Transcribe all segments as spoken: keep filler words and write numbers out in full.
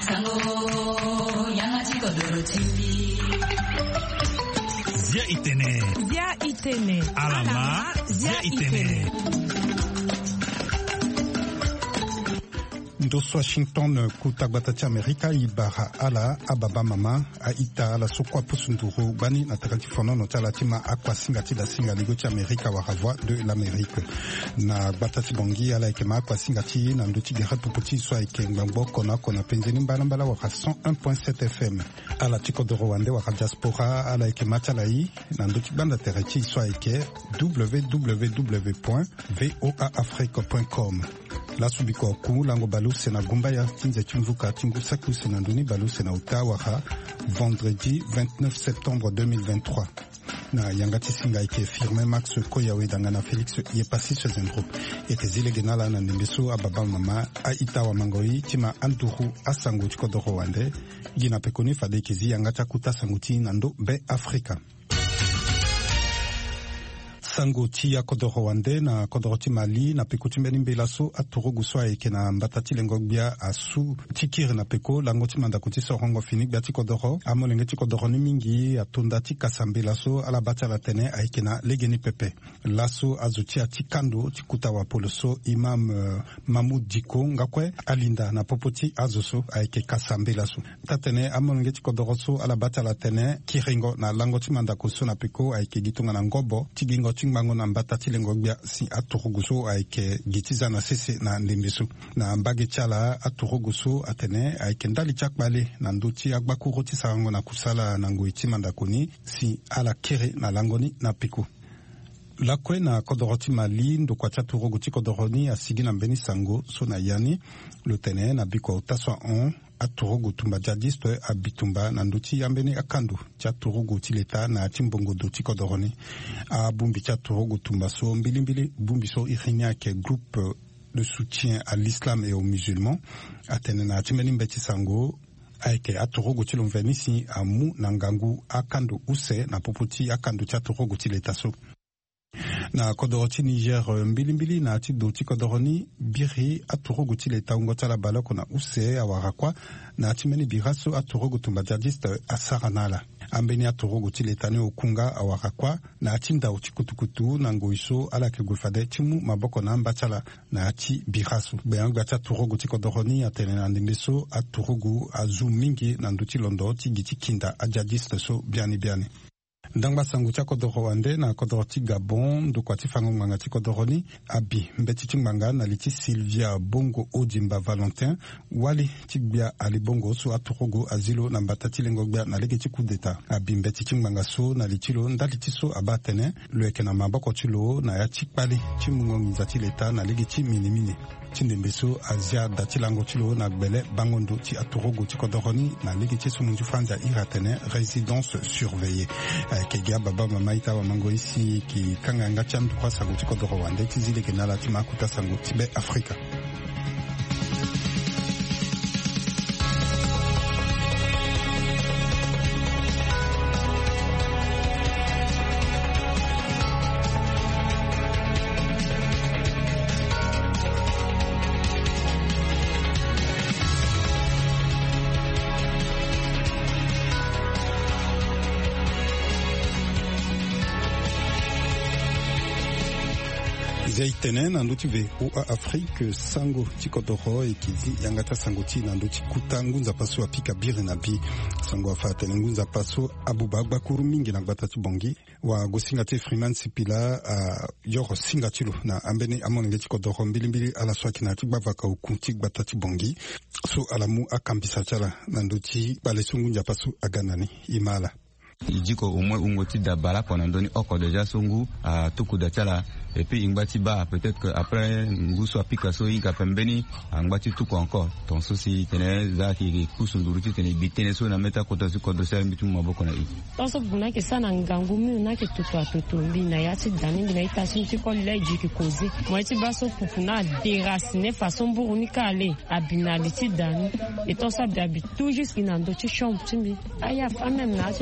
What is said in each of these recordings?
Zia Itene. Zia Itene. Alama Zia Itene. Ndoso Washington kutagbatachi Amerika ibara ala ababa mama aita ala sokwa pusunduru bani na takatifono no talatima akwa singati da singa ligoti Amerika wa ravoi de l'Amérique na gbatachi bongi ala ikema akwa singati na nduti gira puputi swa ikengbango kona kona penzeni mbala mbala wa cent un point sept F M ala tiko do Rwanda wa diaspora ala ikema chalai na nduti banda terechi swa ike w w w point voa afrique point com la subiko ku lango balu sena gumba ya tinze chumvuka tingu saku sena nduni balu sena utawaha vendredi vingt-neuf septembre deux mille vingt-trois na yangati singa ike firme Max Koyawe dangana Felix Yepasi Sezendro ete zile genala na nembeso ababa mama a itawa mangoi tima anturu asangu chikodoro wande gina pekoni fadekezi yangata kuta sanguti nando be Afrika Sangoti ya kodoro wande na kodoro timali na peko timbeni mbelaso atoro guswa eke na mbatati lengogbia asu tikir na peko langoti mandakuti sorongo finik biati kodoro amo lengeti kodoro ni mingi atondati kasambelaso ala bata la tene aike na legeni pepe laso azuti atikando tikuta wa poloso imam uh, Mahmoud Diko ngakwe alinda na popoti azoso aike kasambelaso tatene amo lengeti kodoro so ala bata la tene kiringo na langoti mandakuso na peko aike gitunga na ngobo tigingo Bango na mbatati lengogbia si aturuguso aike gitiza na sese na ndembeso na mbage chala aturuguso atene aike ndali chakbale na nduti agbakuroti sarango na kusala na ngoiti mandakoni si ala kere na langoni na piku lakwe na kodoroti mali ndo kwa chaturuguti kodoroni asigi na mbeni sango so na yani lutene na biko utaswa on aturugu tumba jadiste abitumba na nduti yambeni akandu cha turugu tileta na timbongo do tikodoroni a bumbi cha turugu tumba so mbili mbili bumbi so irinya ke groupe de soutien à l'islam et aux musulmans atene na timeni mbeti sango aike aturugu tilomvenisi amu na ngangu akandu use na popoti akandu cha turugu tileta so na kodoroti Niger mbili mbili na ati doti kodoroni biri aturugu tileta ungota la baloko na use awarakwa na ati meni biraso aturugu tumba jadiste asaranala ambeni aturugu tileta ne okunga awarakwa na ati nda utikutukutu na ngoiso ala kegufade timu maboko na mbachala na ati biraso beyangu ati aturugu tikodoroni atene na ndimbeso aturugu azu mingi na nduti londo tigiti kinda ajadiste so biani biani Ndangba sangu cha kodoro wande na kodoro ti Gabon ndo kwa ti fango mwanga ti kodoroni abi mbeti ti mwanga na liti Sylvia Bongo Odimba Valentin wali ti gbia ali bongo so aturugo azilo na mbata ti lengo gbia na lege ti coup d'etat abi mbeti ti mwanga so na liti lo ndali ti so abatene lo eke na maboko ti lo na ya ti kpali ti mungo ngiza ti leta na lege ti mini mini Tindembeso Asia datilango tilo na gbele bangondo ti aturugo ti kodoroni na lege ti sumunju franza iratene résidence surveillée kegia baba mama ita wa mango isi ki kanga nga chandu kwa sango ti kodoro wande ti zile genala ti makuta sango ti be Afrika Zaitene na nduti ve o Afrique sango tikodoro ekizi yangata sango ti na nduti kuta ngunza paso apika bire na bi sango afatene ngunza paso abubagba kuru mingi na gbata ti bongi wa gosinga te Freeman Sipila a yoro singa tilo na ambeni amonenge tikodoro mbili mbili ala swaki na tigbava ka ukunti gbata ti bongi so alamu akambisa chala na nduti bale sungunja paso aganani imala ijiko umwe ungoti da bala ponandoni oko deja songu a tuku da chala et puis ingbati ba peut-être que après nguso apika so inga pembeni angbati tuku encore ton souci tene za ki kusunduruti tene bitene so na meta kota su kodo sa mitu maboko na i tonso buna ke sana ngangu mi na ke tutu atutu mbina ya ti dani mbina ita sin ti ko le jiki kozi mo ti ba so pupuna déraciner façon buruni kale abinaliti dani et tonso bi abi tout juste inando ti chom ti mi aya fa même na ti chom ni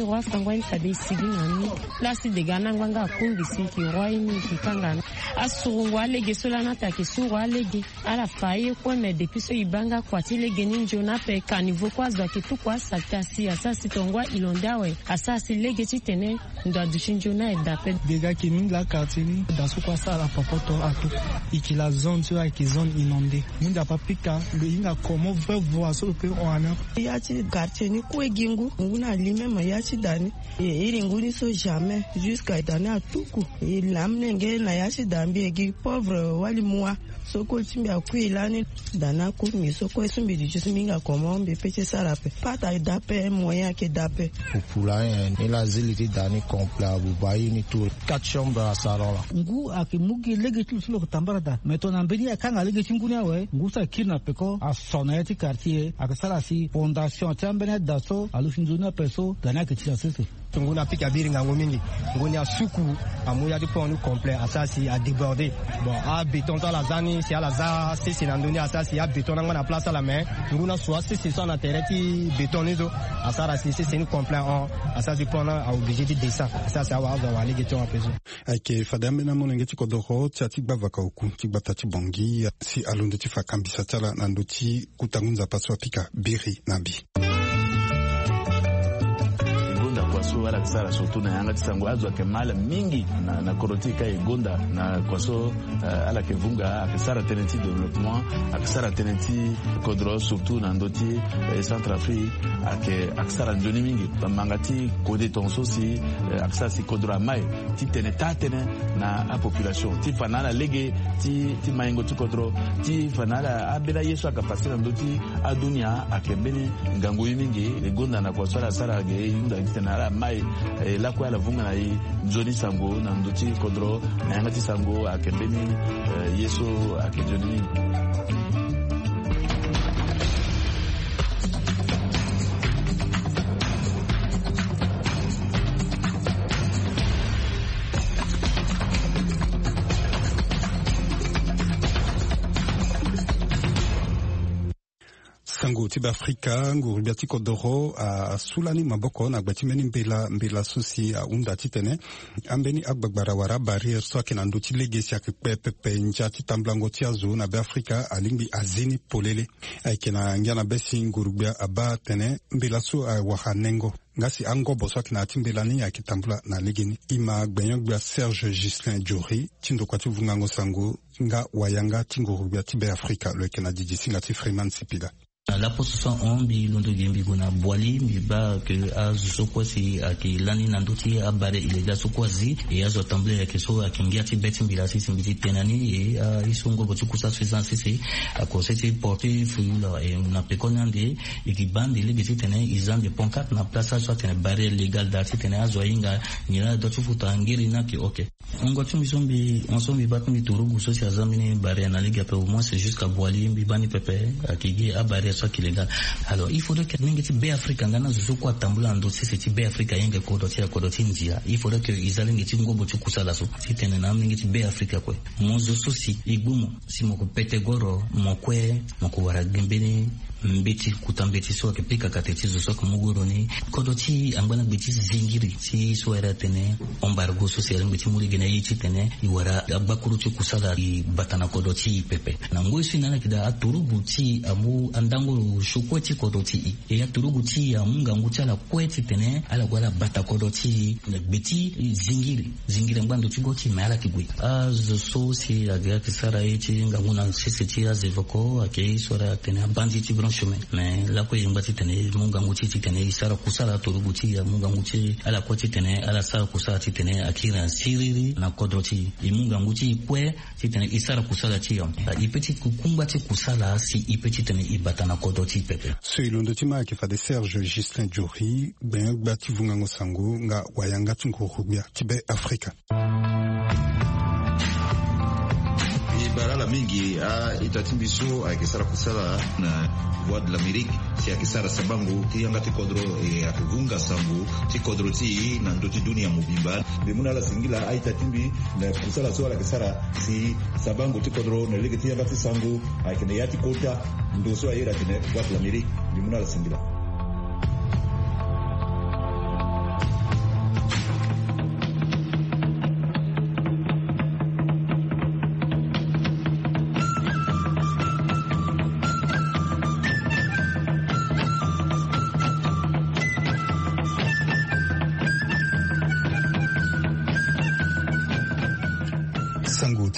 roi fangwa nsabe sigina la si de gana nganga kundi siki roi ni kikanga asurungu alege solana take suru alege ala faye kwa me depuis so ibanga kwa tile geni njona pe kanivo kwa zwa kitu kwa satasi asasi tongwa ilondawe asasi lege titene ndo dushinjona edape dega kini la kartini dasu kwa sala popoto atu ikila zone tu aki zone inondée munda papika le inga komo veut voir sur le pe ona yachi kartini kwa gingu nguna lime ma yachi dani iri nguni so jamais jusqu'à dani atuku ilamne nge na yachi dambi egi pauvre wali moi soko timbi akuilani dana kumi soko sumbi di jusminga komo mbe peche sarape pata dape moyen ke dape populaire ni la ziliti dani complet bubayi ni tout quatre chambres à salon ngu akimugi lege tu sulo tambara da metona mbeni akanga lege chinguni awe ngu sa kirna peko a sonayeti quartier akasala si fondation tambene daso alushinjuna peso dana ke tira sese nguna pika biri ngango mingi nguni asuku amuya di ponu complet asasi a déborder bon a béton dans la zani si a la za si c'est nandoni asasi a béton ngana place à la main nguna soit si c'est son intérêt ti bétonizo asara si c'est une complet en asasi pona a obligé de descendre ça ça va va aller geton a peso ake fadambe na monenge ti kodoro ti bava ka oku ti bata ti bongi si alonde ti fakambisa tala nandoti kutangunza paswa pika biri nabi kwaso wala kisara surtout na yanga tisango azwa kemala mingi na, na korotika igonda na kwaso uh, ala kevunga akisara tenenti développement akisara tenenti kodro surtout na ndoti eh, Centrafrique ake akisara ndoni mingi mangati kode tonso si eh, akisara si kodro mai ti teneta tene na a population ti fanala lege ti ti maingo ti kodro ti fanala abela yesu akapasira ndoti adunia akembeni ngangu mingi igonda na kwaso ala sara ge yunda tena mai eh, la kwa la vunga na i Johnny Sango na ndoti kodro na ngati Sango akembeni eh, yeso akejoni sango tiba Afrika nguru biati kodoro a sulani maboko na gbatimeni mbela mbela susi a unda titene ambeni agbagbara wara barrière so kena ndoti legesi akpepepe njati tamblango tiazo na be Afrika alimbi azini polele aikena ngana besi nguru bia aba tene mbela so a wahanengo ngasi ango boso kena timbelani akitambula na legeni ima gbenyo bia Serge Gislin Diori tindo kwati vungango sango nga wayanga tinguru bia tibe Afrika le kena didi singa ti Freeman Sipila. La position on bi londo gembi gona boali mi ba que azo kwasi aki lani nandoti abare ilega so kwasi e azo tamble ya keso akingia ti beti mbila sisi mbiti tenani e uh, isongo botu kusa suisan sisi akoseti porte fuyula e na pekonande e ki bande le beti tene izambe ponkat na place so tene barrière légal dati tene azo inga nira dotu futa ngiri na ki okay on gotu misombi on sombi bat mi turugu so si azamini barrière na liga pe au moins c'est jusqu'à boali mbi bani pepe akigi abare soit illégal. Alors il faudrait que mingi ti be Afrika ngana zuzu kwa tambula ndo sisi ti be Afrika yenge kodoti ya kodoti njia. Il faudrait que izalingi ti ngobo ti kusala so. Si tene na mingi ti be Afrika kwe. Mozo sosi igumo si moko pete goro mokwe moko wara gembeni mbeti kutambeti so akipika katetizo so kumuguroni kodoti angwana beti zingiri ti so era tene embargo social mbeti muri gena yichi tene iwara abakuru ti kusala i batana kodoti pepe na ngoisi nana kida aturugu ti amu andango shukweti kodoti e aturugu ti amunga nguchala kweti tene ala gwala bata kodoti beti zingiri zingiri ngwando ti goti mala kigwi azo so si aga kisara yichi nganguna sisi ti azevoko ake sora tene bandi ti chemin mais la ko yimba titene munga nguchi titene isara kusala toruguti ya munga nguchi ala ko titene ala sara kusala titene akira siriri na kodoti imunga nguchi kwe titene isara kusala tiyo ipeti kukumba ti kusala si ipeti tene ibata na kodoti pepe so ilondo tima ki fa de Serge Gislin Diori ben gbati vunga ngosango nga wayanga tunkurubia tibe Afrika barala mingi a itatimbiso akisara kusala na voix de l'Amérique si akisara sabangu ti yanga ti kodro e akivunga sangu ti kodro ti na ndoti dunia mubimba bimuna la singila a itatimbi na kusala so ala kisara si sabangu ti kodro na lege ti yanga ti sangu akine yati kota ndo so ayira tine voix de l'Amérique bimuna la singila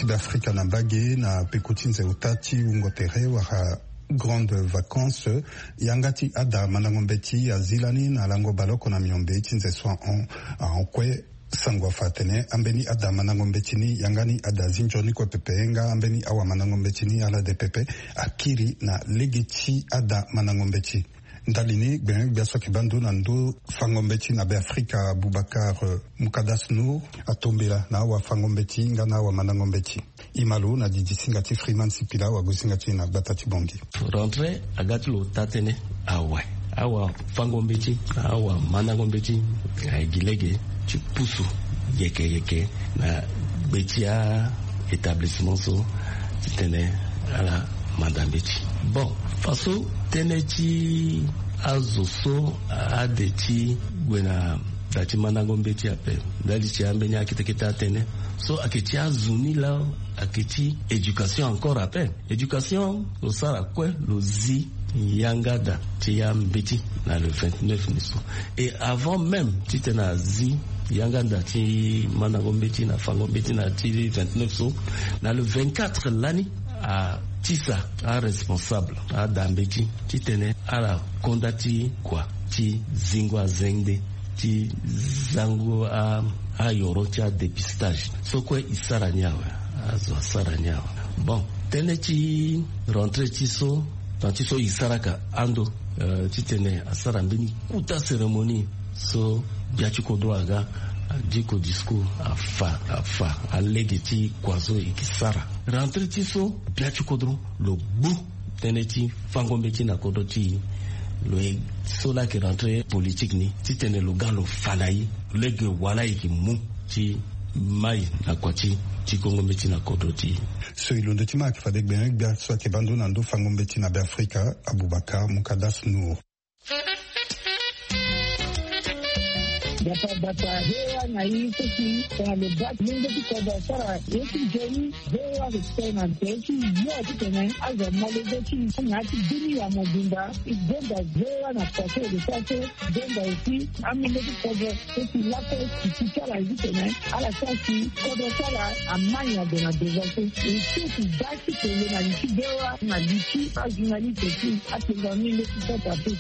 be Afrika na bage na pekutinze utati ungotere waka grande vacances yangati ada manangombeti azilani na lango baloko na miombe tinze soin on en kwe sangwa fatene ambeni ada manangombetini yangani ada zinjoni kwa pepenga ambeni awa manangombetini ala de pepe akiri na legeti ada manangombeti ndalini ben biaso kibandu nando fangombeti na be Afrika Boubacar uh, Mukadas Nour atombela na wa fangombeti ngana wa manangombeti imalu na didisingati Freeman Sipila wa gusingati na Batati Bongi rentre agati lo tatene awa awa fangombeti awa manangombeti aigilege chipusu yeke yeke na betia établissement so tene ala mandambeti bon faso teneti azoso adeti gwena dati manangombeti ape dali ti ambeni akiteketa tene so aketi azuni la aketi éducation encore ape éducation lo sara kwe lo zi yangada ti ambeti na le vingt-neuf niso et avant même ti tena zi yanganda ti manangombeti na fangombeti na ti vingt-neuf so na le vingt-quatre lani a tisa a responsable a dambeti ti tene ala kondati kwa ti zingwa zengde ti zango a a yoro ti a dépistage so kwe isara nyawe azo sara nyawe bon tene ti rentré ti so tan ti so isara ka ando uh, ti tene asara mbeni kuta cérémonie so biachi kodo aga diko discours afa afa alege ti kwazo ikisara rentré ti so biachi kodro lo bu tene ti fangombeti na kodo ti lo e so la ke rentré politique ni ti tene lo galo fanayi lege wala iki mu ti mai na kwati ti kongombeti na kodo ti so ilondo ti ma ke fadek ben bia so ke bando nando fangombeti na be Afrika Aboubacar Mukadas Nour Data data hewa na hii sisi kwa lebak mingi tukoda sara yeki jeni hewa kutena teki yote tena aza malezeki ngati dini ya mobimba igenda hewa na pase de pase genda usi amine tukoda sisi lapo kichala hivi tena ala sasi kodo sara amanya de na devote sisi dati kwenye na lichi hewa na lichi azunali teki atenga mingi tukoda tu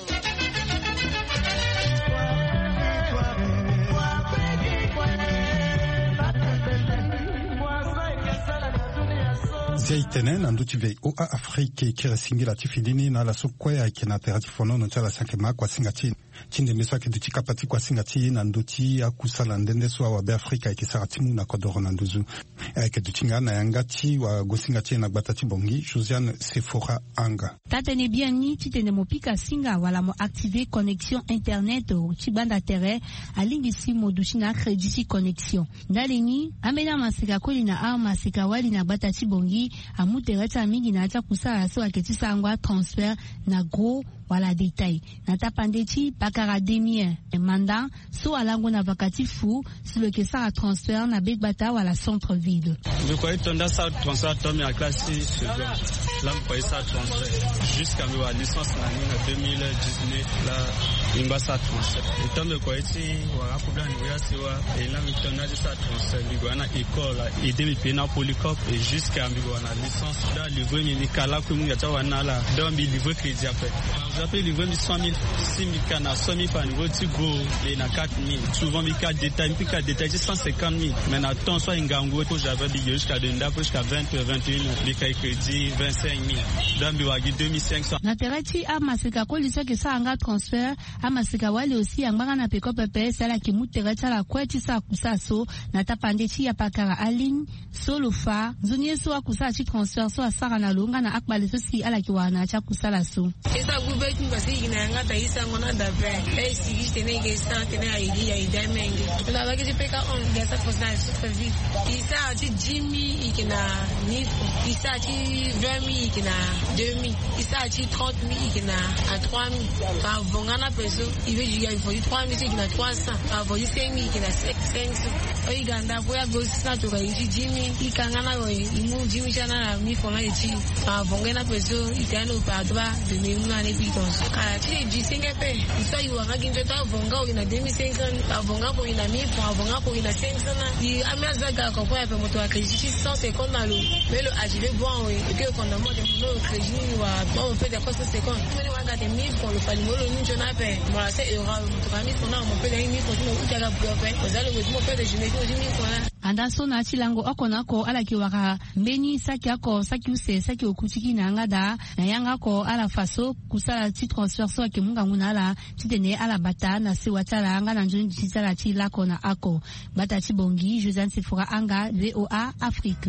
Zaitene na nduti ve o a Afrique kira singila tifidini na la sokwe kina terati fono no chala sankema kwa singati chinde meswa ke duti kapati kwa singati na nduti akusala ndende so wa be Afrika ikisaratimu na kodoro na nduzu ke duti ngana yangati wa gosingati na Batati Bongi Josiane Sephora Anga tatene bien ni titene mopika singa wala mo activer connexion internet o chibanda terre alingi simo duchina crédit connexion ndalini amena masika kolina a masika wali na Batati Bongi amutereta mingi na ata kusala so aketisa angwa transfert na gros wala détail na tapandeti bakara demie manda so alango na vakatifu sur le kesa a transfert na big bata wala centre ville je crois tonda sa transfert tomi a classe là pour ça transfert jusqu'à ma licence en deux mille dix-neuf là imba sa transfert et tombe quoi ici wala problème ya siwa et là mitona de sa transfert bigwana école et demi pena polycop et jusqu'à bigwana licence là livre ni kala ko mu ya tawana la donc livre crédit après j'appelle livre mi cent mille six mille kana cent mille par niveau tu go et na quatre mille souvent mi ka détail mi ka détail cent cinquante mille mais na temps soit ngango ko j'avais dit jusqu'à denda jusqu'à vingt vingt et un mi ka crédit vingt-cinq mille donc biwagi deux mille cinq cents na terati a masika ko lisa ke sa anga transfert a masika wale aussi anganga na peko pepe sala ki muterata la kweti sa kusaso na tapandeti ya pakara aline solo fa zunye so akusa chi transfert so asara na longa na akbale so si ala ki wana cha kusala so esa gube kasi inanga taisa ngona dabe e sigi tene ke sa tene aidi ya idamenge na baki peka on gasa posna supervi isa ti jimmy ikina nifo isa ti vingt mille ikina deux mille isa ti trente mille ikina à trois mille pa vongana peso ibe jiga il faut trois mille ikina trois cents pa faut cinq mille ikina cinq cents o iganda boya gosa to ka iti jimmy ikangana go imu jimmy chana na mi fona iti pa vongana peso ikano pa doba de me una ne biton ah ti ji singa pe so yu wanga ginjo ta vonga o ina demi cinq cents ta vonga po ina mille francs vonga po ina cinq cents na di amia zaga ko kwa pe moto akredit cent cinquante na lo mais le agile bon et que quand on demande mon crédit wa on peut des costes cinquante mais wanga de mille francs le palimolo ni jona pe moi c'est euro to kami sona mon pe ni ko ni o jaga bloqué vous allez vous faire des journées de mille francs andaso na chilango akonako ala kiwaka mbeni saki ako saki use saki okutiki na ngada na yanga ko ala faso kusala ti transfer so ke munga nguna ala titene ala bata na se watala anga na njuni titala ti lako na ako bata ti bongi Josiane Sefora anga V O A Afrique.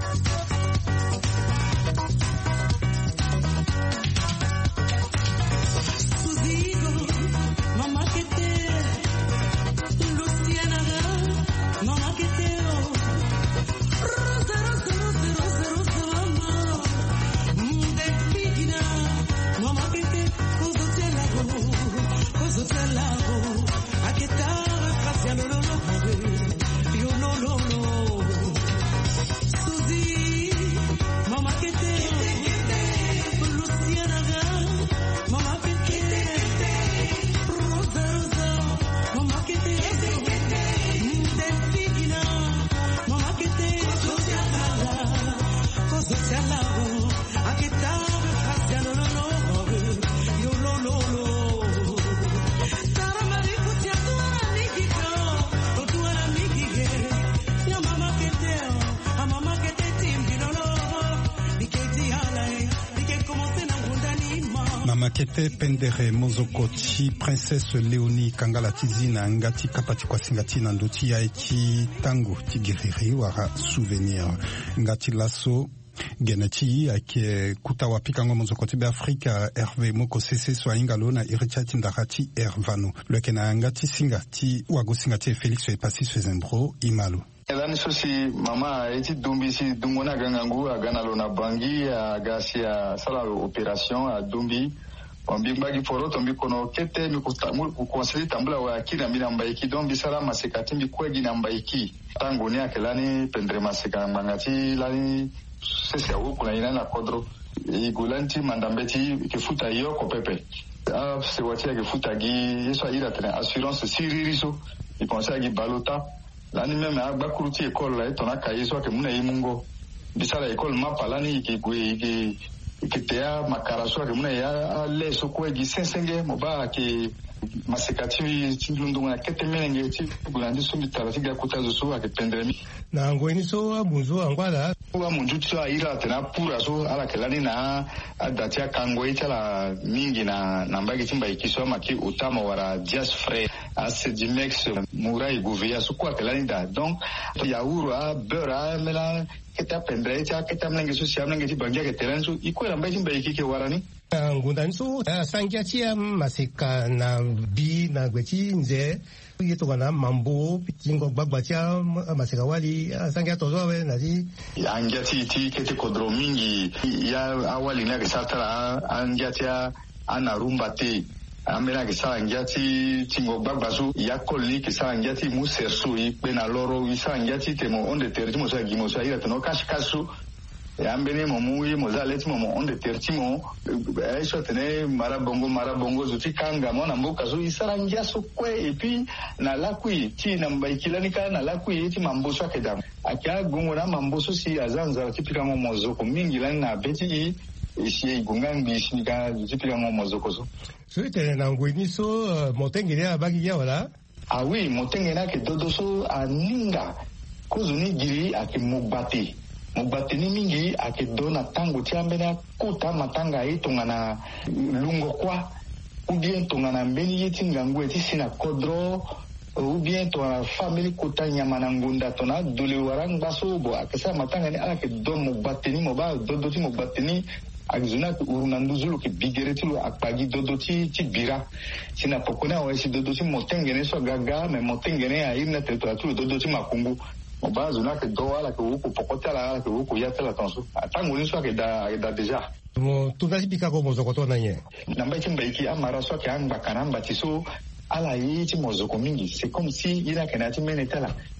Makete Pendere Mozokoti Princesse Léonie Kangala Tizina Ngati Kapati kwa Singati na Ndoti ya eki tango tigiriri wara souvenir Ngati Lasso Geneti ake kutawa pikango Mozokoti be Afrika Hervé Moko Sese so ingalo na Irichati Ndarati Ervano Lekena Ngati Singati wago Singati Félix Epasi Sezembro Imalo Elani sosi mama eti dumbi si dungona gangangu agana lona bangi agasi a sala opération a dumbi ombi mbagi foro tombi kono kete mi kustamu kukonseli tambula wa akira mina mbaiki dombi sala masekati mbi kwegi na mbaiki tangu ni akelani pendre maseka mangati lani sese awu kuna ina na kodro igulanti mandambeti kifuta iyo ko pepe a se watia kifuta gi yeso ira tena assurance siririso iponsa gi balota lani meme agba kuruti école la tona kayiso ke muna yimungo bisala école mapa lani ki gwe ki kitea makaraso ke muna ya leso ko gi sensenge moba ke masekati tindundu na kete menenge ti bulandi sumbi tarati ga kutazo so ake pendremi na ngweni so abunzo angwala wa munju tsa ira tena pura so ala kelani na adatia kangwe tala mingi na nambagi timba ikiso maki utama wara just frère ase dimex murai gouvia so kwa kelani da donc ya uru a beurre mela keta pendre tsa keta mnenge so siam mnenge ti bangia ke telenso ikwela mbai timba ikike warani ngunda nso sangia tia maseka na bi na gweti nze yeto kana mambo tingo gbagba tia maseka wali sangia tozo we na di angia ti ti kete kodro mingi ya awali na kesatara angia tia ana rumba te amena kesala angia ti tingo gbagba so ya kolli kesala angia ti muserso ipe na loro isa angia ti temo onde tertimo sa gimo sa ira teno kash kaso yambene momu yi mozaleti momo onde tertimo aiso tene marabongo marabongo zuti kanga mona mboka zo isarangia so kwe epi na lakui ti na mbaikilani kana na lakui ti mamboso akedam akia gongo na mamboso si azanza tipika mo mozoko mingi lani na beti isi gungambi sinika tipika mo mozoko so so ite na ngweni so motengere abagi ya wala ah oui motengere ke dodoso aninga kozuni giri akimobati mubatini mingi akedona tango tiambena kuta matanga itongana lungo kwa ou bien tongana mbeni yeti ngangu eti sina kodro ou bien tongana family kuta nyamana ngunda tona dole warang baso bo akesa matanga ni ala ke do mubatini moba dodoti mubatini akzuna urunanduzulu ke bigereti lo akpagi dodoti ti bira sina pokona wa esi dodoti motengene so gaga me motengene a irna teto dodoti makungu obazo na ke doala ke uku pokotela ke uku yatela tonso atangu ni so ke da da deja mo tunasi pika ko mozoko na nye namba timba iki amara so ke anga kanamba tiso ala yi ti mozoko mingi c'est comme si ina ke na ti menetela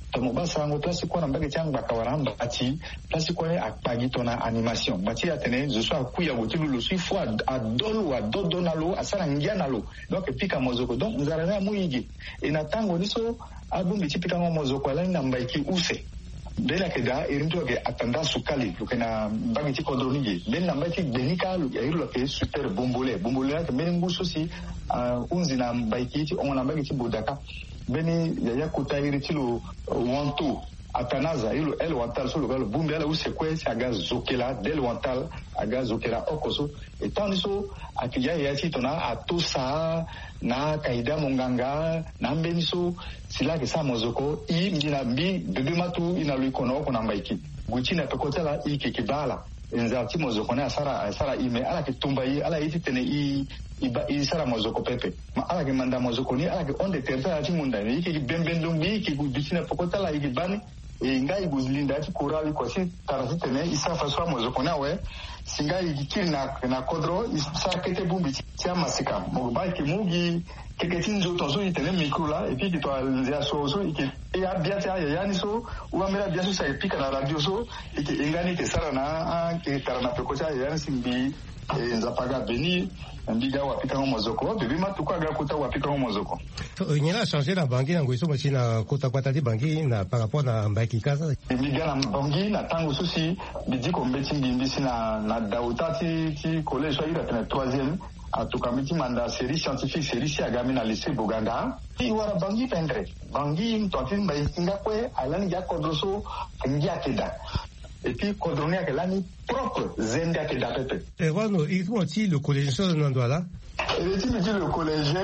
tomo basa ngo place ko na mbage chang bakawara mbati place ko a pagi tona animation bati atene je sois kuya botilu le suis fois a dolo a dodonalo asala ngianalo donc pika mozoko donc nzarana muigi ina tango niso album bitipika ngo mozoko ala na mbaiki use bela keda irinto ke atanda sukali lukena mbage ti kodronige ben na mbaki benika lu ya iru ke super bombole bombole ke mengu sosi unzi na mbaiki ti on na mbage ti bodaka beni yaya kuta iri ti lu wantu atanaza ilo el wantal so lo bumbi ala usekwe si aga zokela del wantal aga zokela okoso etant so akija ya ti tona atosa na kaida monganga na mbeniso sila ke sa mozoko i mbina bi bebe matu ina lu ikono ko na mbaiki guchi na pekotela i kekibala nzati mozoko na sara sara ime ala ke tumbai ala iti tene i iba isara mozoko pepe ma ala ke manda mozoko ni ala ke onde terta ati munda ni ke bembendo mbi ke guchi na pekotela i bani e ngai guzlinda ti korali ko si tarasi tene isa faswa mozoko na we singa ikiri na na kodro isa kete bumbi ti amasika mo ba ke mugi keke tinzo tonso itene micro la et puis que toi nzia so so ke e abia ti ya yani so wa mera bia so sa epika na radio so e ke ingani ke sara na ke tarana pe ko cha ya simbi e nzapaga beni ndiga wapika mozoko bebe matuko aga kuta wapika mozoko il a changé la bangi na ngweso machina kuta kwata di bangi na par rapport na mbaki kaza ndiga na bangi na tango susi bidiko mbeti mbisi na na dauta ti ti collège so ira tena troisième atukamiti manda série scientifique série si agami na lycée Buganda i wara bangi pendre bangi mtotin ba inga kwe alani ya kodroso ngia keda et puis kodronia ke lani propre zenda ke dapete et voilà il faut aussi le collégien non doit là et tu me dis le collégien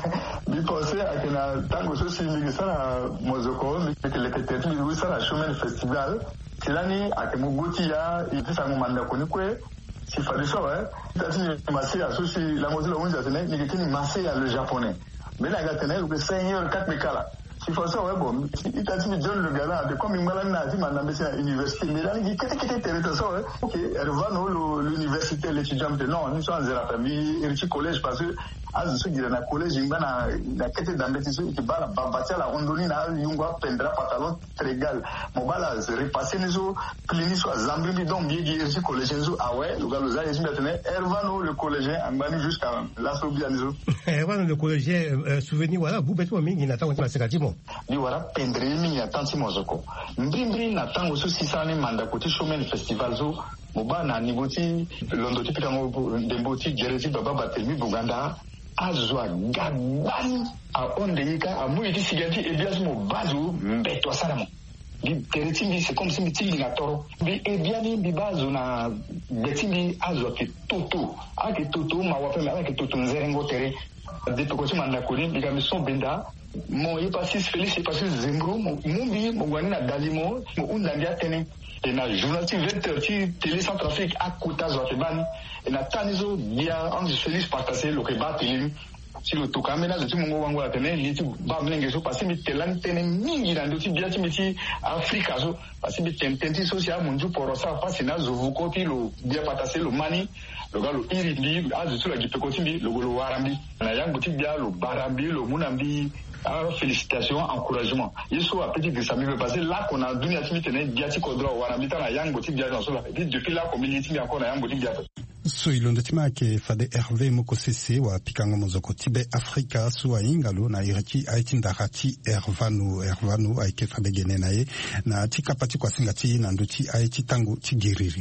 bi pensait à que na tango so si mi sana mozoko mi que le tete mi sana chemin festival tilani akemuguti ya itisa ngumanda konikwe si fallait ça ouais tati masé associé la mozilla unza tene ni kitini masé ya le japonais mais la gatene le seigneur quatre mekala si faut ça ouais bon itati mi John le gala de comme ngala na ti manda mbesi à université mais là ni kete kete tere ça ouais OK elle va no l'université l'étudiant de non nous sommes à la famille et collège parce que az so gira na collège ngana na kete dambeti so ikibala babati la rondoni na yungwa pendra pantalon trégal mobala se repasser nizo clini so zambri donc bien dire si collégien zo ah ouais le gars le zaïs maintenant Ervano le collégien ambani jusqu'à la sobianizo Ervano le collégien souvenir voilà vous beto mingi na tango masekatimo ni wala pendre mingi na tanti mozoko mbrimbri na tango so sisane manda koti chemin festival zo mobana niboti londo tipika ngo demboti gerezi baba batemi Buganda azwa gabani a onde yika a muiti sigati e bias mo bazu mbeto salamo bi teretimbi c'est comme si mi timbi na toro bi e biani bi bazu na betimbi azwa ke toto a ke toto ma wape ma ke toto nzerengo tere de to ko ci manda ko ni bi ga mi so benda mo yi pasis felice yi pasis zembro mo mumbi mo wani na dalimo mo unda ndia tene et na journaliste vingt heures ti télé Centrafrique a kuta zotebani et na tanizo dia ange felice partager le kebat télé si le tokamena de tumungo wango la tene li ti ba mlenge so parce mi telan tene mingi na ndoti dia ti miti Afrika so parce mi tententi social munju porosa parce na zovuko ti lo dia partager le mani le gars le irindi a de sur la gipekoti le golo warambi na yango ti dia le barambi le munambi. Alors félicitations, encouragement. Il faut à petit que ça me passer là qu'on a donné à Timité, Diati Kodro, ou à l'habitant à Yang Boutique Diaton, et puis depuis là, comme il est encore à Yang Boutique Diaton. So ilondo tima ke fade Hervé Mokosese wa pikanga mozoko tibe Afrika suwa ingalo na irati aitinda hati Hervanu Hervanu aike fade gene na ye na tika pati kwa singati na nduti aiti tango tigiriri.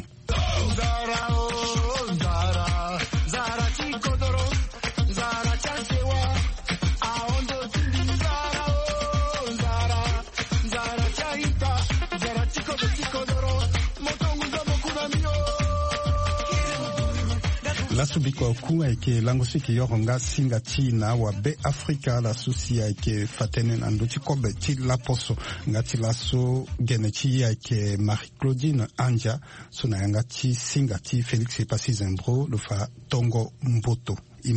Zara o Zara Zara Tikodoro Zara Chansewa la subiko ku eke lango siki yoronga singa tina wa be Afrika la susi eke fatenen anduti kobe ti la poso ngati la so genechi eke Marie Claudine Anja suna ngati singa ti Félix Epasi Zembro le fa Tongo Mboto Imalo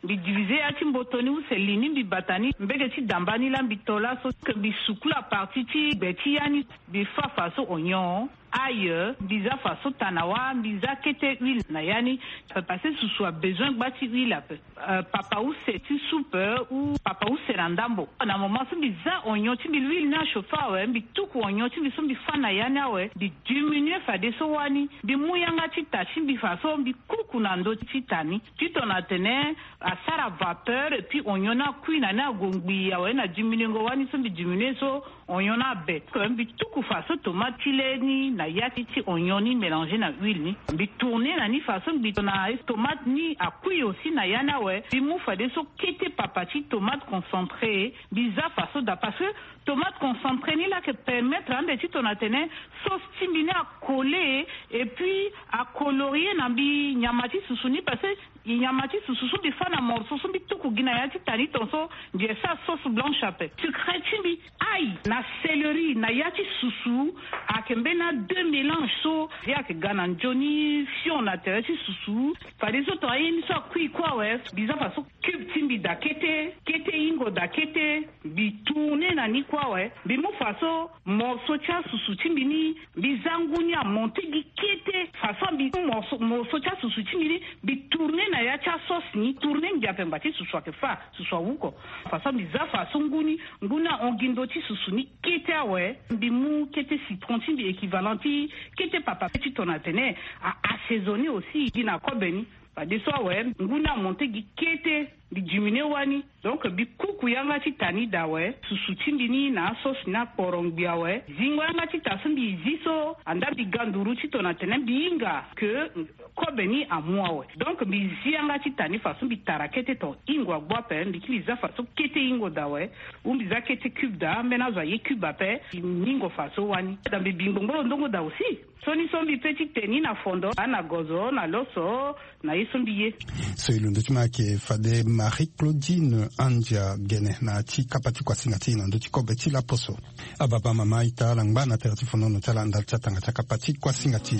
bi diviser ati mbotoni u selini bi batani mbege ti dambani la bitola so ke bi sukula parti ti beti yani bi fa faso onyon ailleurs biza faso tanawa biza kete huile na yani parce que soit besoin bati huile peu euh, papa ou c'est ti soupe ou papa ou c'est randambo na moment so biza onyon ti bi huile na chauffa we bi tuku onyon ti bi so bi fa na yani we bi diminuer fa de so wani bi muyanga ti tachi bi faso bi kuku na ndo ti tani ti tona tene a sara vapeur et puis onyon na cuit na na gongbi ya we na diminuer ngo wani so bi diminuer so onyon na be ko bi tuku faso tomate ni na yati ti onyon ni mélanger na huile ni bi tourner na ni façon bi na tomate ni a cuit aussi na yana we bi mu fa de so kete papati tomate concentré biza façon da parce que tomate concentré ni là que permettre en de ti tonatene sauce timbine à coller et puis à colorier na bi nyamati susuni parce que nyamati sususu bi fa na morceau so bi tuku gina yati tani tonso je sa sauce blanche apé sucré timbi aïe na céleri na yati susu a kembe na deux mélanges so ya ke gana njoni fion na tereti susu fa des autres ayin so kui kwa we biza fa so cube timbi da kete kete ingo da kete bi tourner na ni kwa we bi mu fa so morceau cha susu timbi ni bizangunya monte gi kete fa so bi morceau morceau cha susu timbi ni bi tourner na ya cha sauce ni tourner ngia pemba ti susu ke fa susu wuko fa so biza fa so nguni nguna ongindo ti susu ni kete we bi mu kete citron timbi équivalent ti kete papa petit tonatene a assaisonner aussi dina kobeni pa de so we nguna monte gi kete bi diminuer wani donc bi kuku yanga ti tani da we susu timbi ni na sauce na porongbi we zingo yanga ti tasumbi ziso anda bi ganduru ti tonatene bi inga que kobeni a moi we donc bi zianga ti tani façon bi tarakete to ingwa gwa pe bi kiza façon kete ingo da we um bi za kete cube da mena zo ye cube ape ningo façon wani da bi bingo ndongo da aussi soni sombi petit teni na fondo na gozo na loso na yesombiye so ilundo tima ke fade Marie Claudine Andia Gene na ti kapati kwa singati na ndo ti kobe ti la poso ababa mama ita langba na terati fondo no tala ndal chatanga cha kapati kwa singati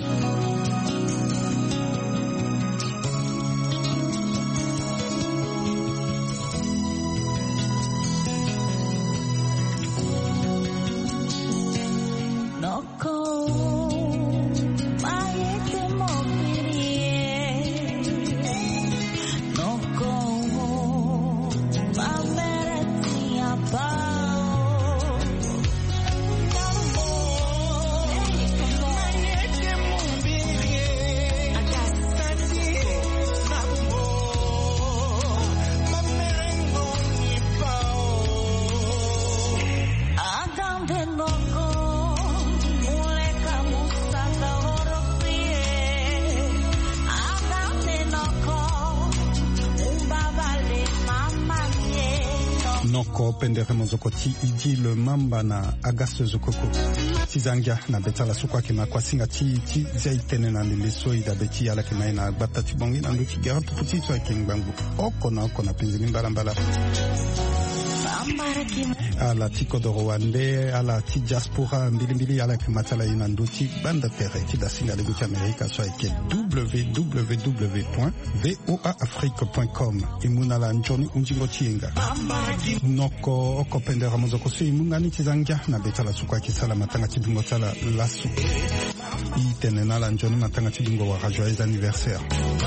Noko pendere mozokoti idi le mamba na agaste zokoko tizangia na betala sukwa kema kwa singa ti ti zaitene na leso ida beti ala kema na bata tibongi na nduti gara puti to kengbangu okona okona penzini mbala ala tiko do Rwanda ala ti diaspora mbili mbili ala kimatala ina nduti banda tere ti da singa leguti Amerika so eke w w w point voa afrique point com imuna la njoni unjingo tienga noko okopendera mozoko so imungani tizangia na betala sukwa kisala matanga tidungo tala lasu itenena la njoni matanga tidungo wa joyeux anniversaire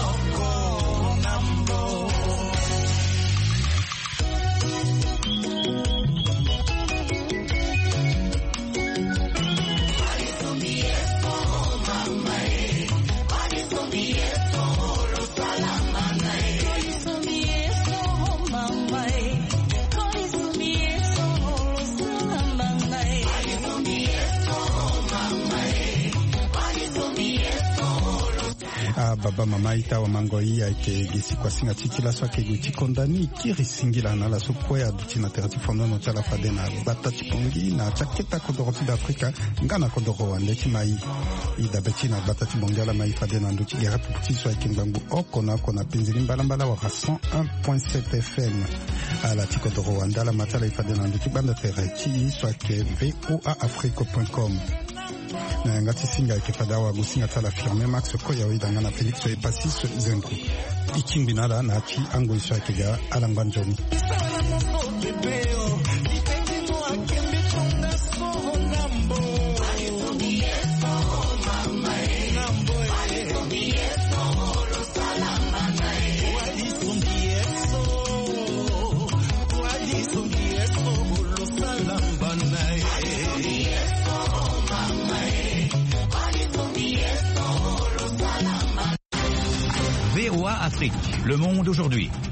baba mama ita wa mangoi ya ke gesi kwa singa titi la swake guti kondani kiri singila na la sokoya duti na terati fondo no tala fade na bata tipongi na chaketa kodoroti d'Africa ngana kodoro wande mai ida beti na bata tibonga la mai fade na nduti gera puti swake ngambu okona kona penzili mbala mbala wa cent un point sept F M ala tikodoro wanda la matala ifade na nduti banda terati swake voa afrique point com na ngati singa ikefada wa gusinga tala firme Max Koya oidanga na Felix Epassis Zengo ikimbinala na chi ango ishakega alangwanjoni. V O A Afrique, le monde aujourd'hui.